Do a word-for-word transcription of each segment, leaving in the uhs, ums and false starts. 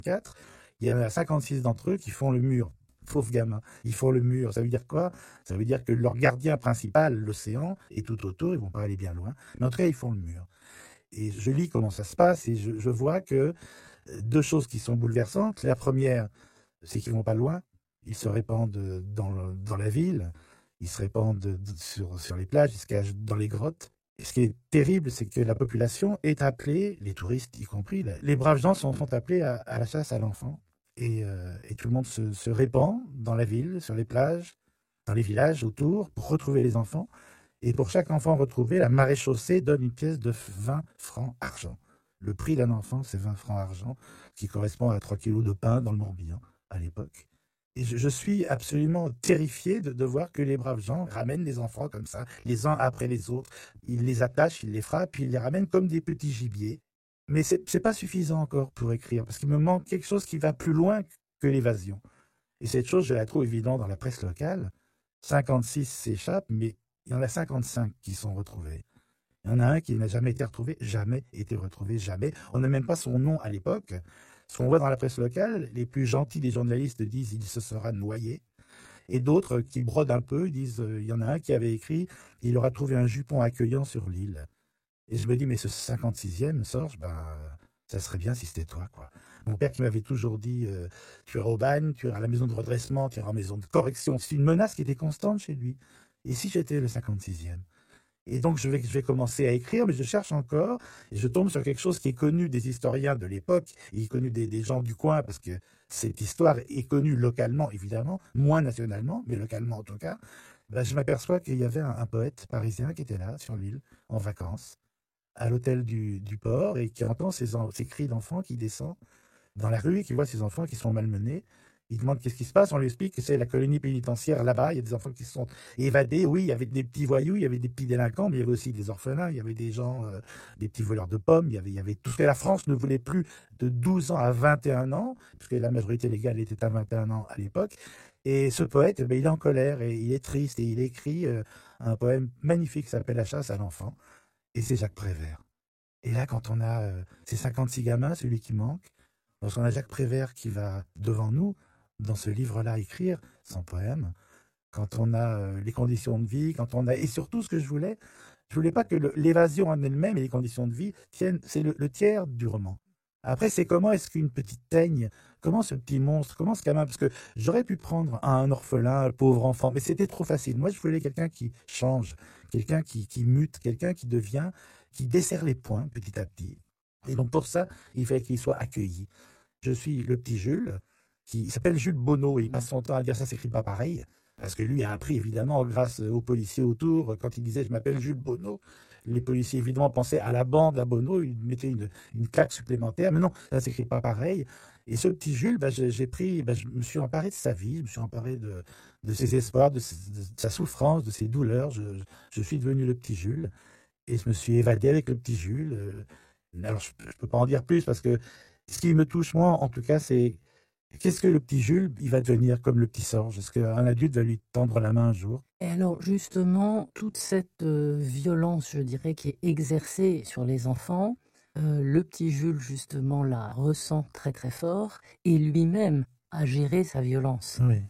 quatre, il y en a cinquante-six d'entre eux qui font le mur. Pauvres gamins, ils font le mur. Ça veut dire quoi? Ça veut dire que leur gardien principal, l'océan, est tout autour, ils vont pas aller bien loin. Mais en tout cas, ils font le mur. Et je lis comment ça se passe et je, je vois que deux choses qui sont bouleversantes. La première, c'est qu'ils vont pas loin. Ils se répandent dans, le, dans la ville, ils se répandent de, de, sur, sur les plages, ils se cachent dans les grottes. Et ce qui est terrible, c'est que la population est appelée, les touristes y compris, les braves gens sont, sont appelés à, à la chasse à l'enfant. Et, euh, et tout le monde se, se répand dans la ville, sur les plages, dans les villages autour, pour retrouver les enfants. Et pour chaque enfant retrouvé, la maréchaussée donne une pièce de vingt francs argent. Le prix d'un enfant, c'est vingt francs argent, qui correspond à trois kilos de pain dans le Morbihan à l'époque. Et je, je suis absolument terrifié de, de voir que les braves gens ramènent les enfants comme ça, les uns après les autres. Ils les attachent, ils les frappent, puis ils les ramènent comme des petits gibiers. Mais c'est, c'est pas suffisant encore pour écrire, parce qu'il me manque quelque chose qui va plus loin que l'évasion. Et cette chose, je la trouve évidente dans la presse locale. cinquante-six s'échappent, mais il y en a cinquante-cinq qui sont retrouvés. Il y en a un qui n'a jamais été retrouvé, jamais été retrouvé, jamais. On n'a même pas son nom à l'époque. Ce qu'on voit dans la presse locale, les plus gentils des journalistes disent il se sera noyé. Et d'autres qui brodent un peu disent euh, il y en a un qui avait écrit il aura trouvé un jupon accueillant sur l'île. Et je me dis mais ce cinquante-sixième, Sorge, ben, ça serait bien si c'était toi, quoi. Mon père qui m'avait toujours dit euh, tu es au bagne, tu es à la maison de redressement, tu es en maison de correction. C'est une menace qui était constante chez lui. Et si j'étais le cinquante-sixième? Et donc, je vais, je vais commencer à écrire, mais je cherche encore, et je tombe sur quelque chose qui est connu des historiens de l'époque, et qui est connu des, des gens du coin, parce que cette histoire est connue localement, évidemment, moins nationalement, mais localement en tout cas. Ben, je m'aperçois qu'il y avait un, un poète parisien qui était là, sur l'île, en vacances, à l'hôtel du, du port, et qui entend ces, ces cris d'enfants qui descendent dans la rue, et qui voit ces enfants qui sont malmenés. Il demande qu'est-ce qui se passe, on lui explique que c'est la colonie pénitentiaire là-bas, il y a des enfants qui se sont évadés, oui, il y avait des petits voyous, il y avait des petits délinquants, mais il y avait aussi des orphelins, il y avait des gens, euh, des petits voleurs de pommes, il y avait, il y avait tout ce que la France ne voulait plus de douze ans à vingt et un ans, puisque la majorité légale était à vingt et un ans à l'époque. Et ce poète, ben, il est en colère, et il est triste, et il écrit euh, un poème magnifique qui s'appelle La chasse à l'enfant, et c'est Jacques Prévert. Et là, quand on a euh, ces cinquante-six gamins, celui qui manque, lorsqu'on a Jacques Prévert qui va devant nous, dans ce livre-là, écrire son poème, quand on a euh, les conditions de vie, quand on a... Et surtout, ce que je voulais, je voulais pas que le, l'évasion en elle-même et les conditions de vie tiennent... C'est le, le tiers du roman. Après, c'est comment est-ce qu'une petite teigne, comment ce petit monstre, comment ce gamin... Parce que j'aurais pu prendre un orphelin, un pauvre enfant, mais c'était trop facile. Moi, je voulais quelqu'un qui change, quelqu'un qui, qui mute, quelqu'un qui devient, qui desserre les poings petit à petit. Et donc, pour ça, il fallait qu'il soit accueilli. Je suis le petit Jules, qui s'appelle Jules Bonneau, et il passe son temps à dire ça s'écrit pas pareil, parce que lui a appris évidemment grâce aux policiers autour, quand il disait je m'appelle Jules Bonneau, les policiers évidemment pensaient à la bande à Bonneau, ils mettaient une, une claque supplémentaire, mais non, ça s'écrit pas pareil. Et ce petit Jules, bah, j'ai, j'ai pris, bah, je me suis emparé de sa vie, je me suis emparé de, de ses espoirs, de, ses, de sa souffrance, de ses douleurs, je, je suis devenu le petit Jules, et je me suis évadé avec le petit Jules. Alors je, je peux pas en dire plus, parce que ce qui me touche, moi, en tout cas, c'est qu'est-ce que le petit Jules, il va devenir comme le petit Sorge? Est-ce qu'un adulte va lui tendre la main un jour? Et alors, justement, toute cette euh, violence, je dirais, qui est exercée sur les enfants, euh, le petit Jules, justement, la ressent très très fort, et lui-même a géré sa violence. Oui.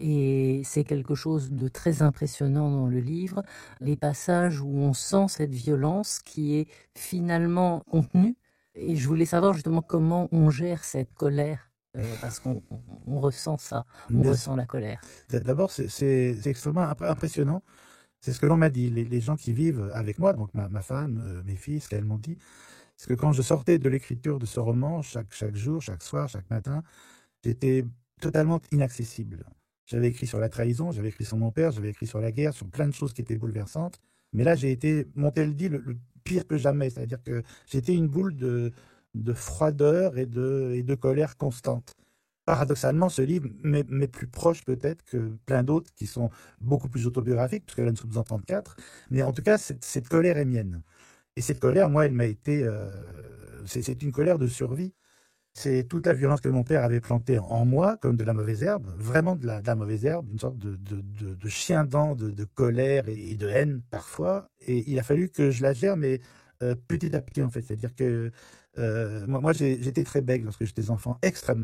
Et c'est quelque chose de très impressionnant dans le livre, les passages où on sent cette violence qui est finalement contenue. Et je voulais savoir justement comment on gère cette colère, euh, parce qu'on on, on ressent ça, on Mais ressent la colère. d'abord, c'est, c'est, c'est extrêmement impressionnant. C'est ce que l'on m'a dit. Les, les gens qui vivent avec moi, donc ma, ma femme, euh, mes filles, ce qu'elles m'ont dit, c'est que quand je sortais de l'écriture de ce roman, chaque, chaque jour, chaque soir, chaque matin, j'étais totalement inaccessible. J'avais écrit sur la trahison, j'avais écrit sur mon père, j'avais écrit sur la guerre, sur plein de choses qui étaient bouleversantes. Mais là, j'ai été, m'ont-elles dit, le, le pire que jamais. C'est-à-dire que j'étais une boule de, de froideur et de, et de colère constante. Paradoxalement, ce livre m'est, m'est plus proche peut-être que plein d'autres qui sont beaucoup plus autobiographiques, parce que là, nous sommes en trente-quatre. Mais en tout cas, cette, cette colère est mienne. Et cette colère, moi, elle m'a été... Euh, c'est, c'est une colère de survie. C'est toute la violence que mon père avait plantée en moi, comme de la mauvaise herbe, vraiment de la, de la mauvaise herbe, une sorte de, de, de, de chien-dent de, de colère et, et de haine parfois. Et il a fallu que je la gère, mais euh, petit à petit en fait. C'est-à-dire que euh, moi, moi j'ai, j'étais très bègue lorsque j'étais enfant, extrêmement.